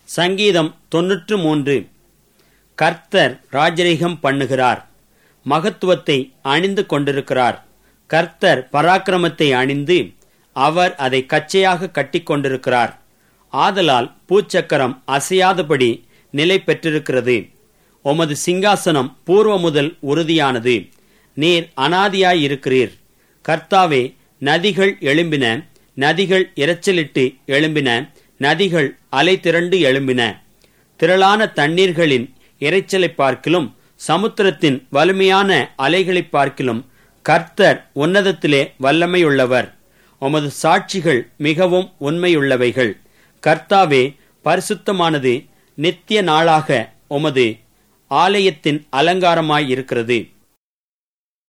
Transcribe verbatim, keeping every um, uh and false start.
சங்கீதம் தொன்னூற்று மூன்று. கர்த்தர் ராஜரீகம் பண்ணுகிறார், மகத்துவத்தை அணிந்து கொண்டிருக்கிறார். கர்த்தர் பராக்கிரமத்தை அணிந்து அவர் அதை கச்சையாக கட்டி கொண்டிருக்கிறார். ஆதலால் பூச்சக்கரம் அசையாதபடி நிலை பெற்றிருக்கிறது. உமது சிங்காசனம் பூர்வ முதல் உறுதியானது. நீர் அனாதியாயிருக்கிறீர். கர்த்தாவே, நதிகள் எழும்பின, நதிகள் இரைச்சலிட்டு எழும்பின, நதிகள் அலை திரண்டு எழும்பின. திரளான தண்ணீர்களின் இரைச்சலை பார்க்கிலும் சமுத்திரத்தின் வலிமையான அலைகளை பார்க்கிலும் கர்த்தர் உன்னதத்திலே வல்லமையுள்ளவர். உமது சாட்சிகள் மிகவும் உண்மையுள்ளவைகள். கர்த்தாவே, பரிசுத்தமானது நித்திய நாளாக உமது ஆலயத்தின் அலங்காரமாயிருக்கிறது.